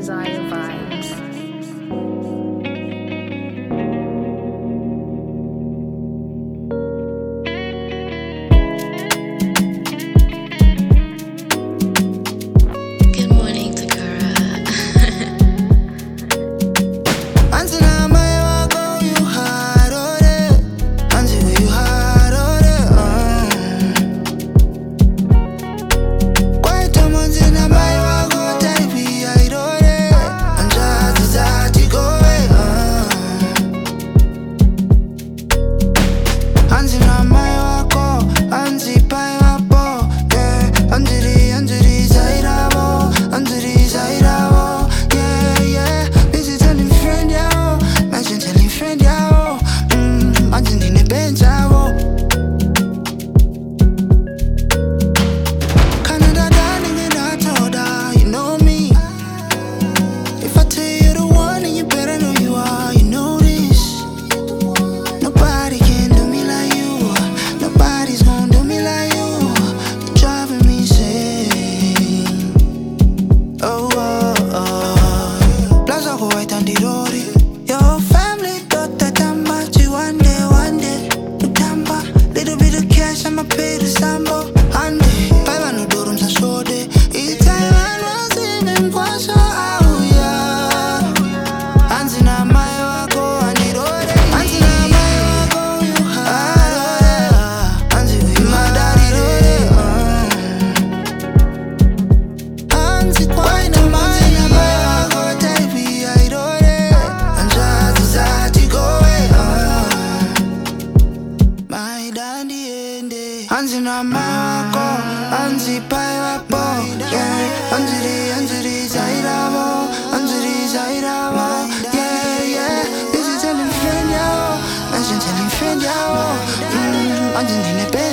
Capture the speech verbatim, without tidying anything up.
Desire Vibes. Good morning, Takara. Antina mai wako you hard on it. Anti where you hard on it. Quite a montina mai wako type I on it. Anja tizati go away. Antina mai wako anti pai wapo. Yeah, anjiri anjiri zairabo, anjiri zairabo. Yeah, yeah. Busy telling friend yao, imagine telling friend yao. Mm, imagine in the bench yao. Canada darling and I told her, you know me. If I tell you the one, then you better know you are. You know this. Nobody can do me like you. Nobody's gonna do me like you. You're driving me insane. Oh, oh, oh. Plaza go right on the road. Your family thought that I'm about you one day, one day. Utamba, little bit of cash, I'ma pay the sambo. Ande, five no dorms and show day. It's time I was even quasho out, yeah. Antina my wako, I need all day. Antina my wako, you hard. Anti, my daddy, uh. Anti, why no mind, my wako, type I do it. Anja tizati go away, uh. My daddy, ende. Antina my wako, anti pai wapo. Yeah, anjiri, anjiri, zairabo, anjiri, zairabo. Yeah, yeah. This is telling friend yao, mention telling friend yao. Mm, anjiri ne pe